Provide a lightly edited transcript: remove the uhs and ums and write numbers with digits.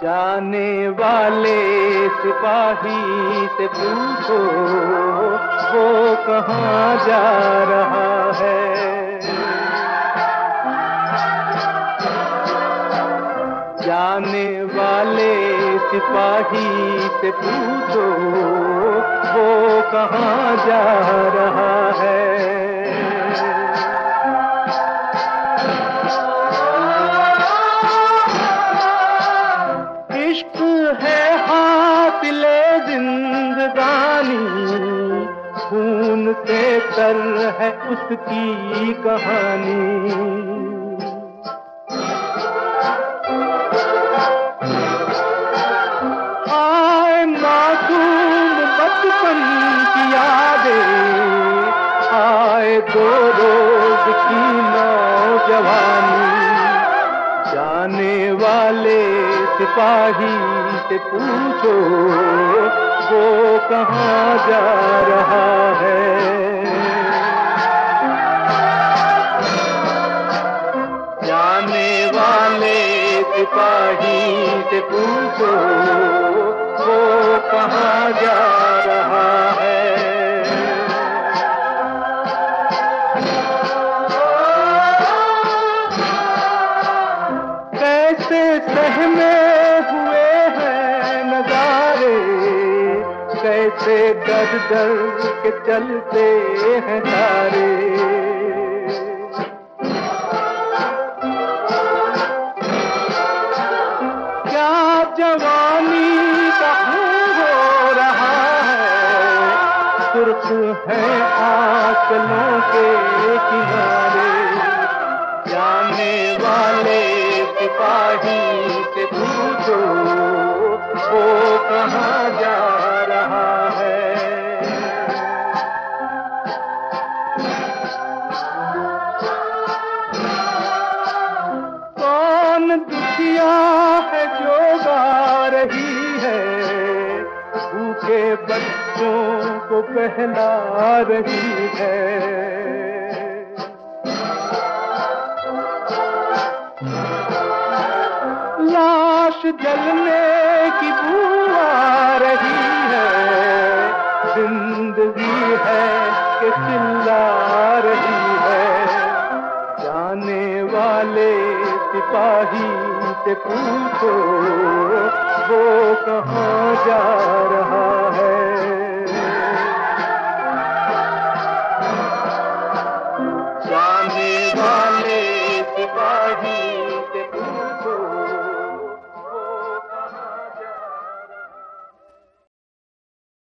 जाने वाले सिपाही से पूछो वो कहाँ जा रहा है। जाने वाले सिपाही से पूछो वो कहाँ जा रहा है। इश्क है हातिले जिंदगानी, खून से तर है उसकी कहानी। आए मासूम बचपन की यादें, आए दो रोज की नौजवानी। जाने वाले सिपाही से पूछो वो कहाँ जा रहा है। जाने वाले सिपाही से पूछो वो कहाँ जा रहा है। कैसे सहमे हुए हैं नजारे, कैसे डर डर के चलते हैं तारे। क्या जवानी का खून हो रहा है, सुर्ख है आंचलों के किनारे। जाने वाले सिपाही से पूछो वो कहाँ जा रहा है। कौन दुखिया है जो गा रही है, भूखे बच्चों को बहला रही है। लाश जलने की बू आ रही है, जिंदगी है कि चिल्ला रही है। जाने वाले सिपाही से पूछो वो कहाँ जा रहा है।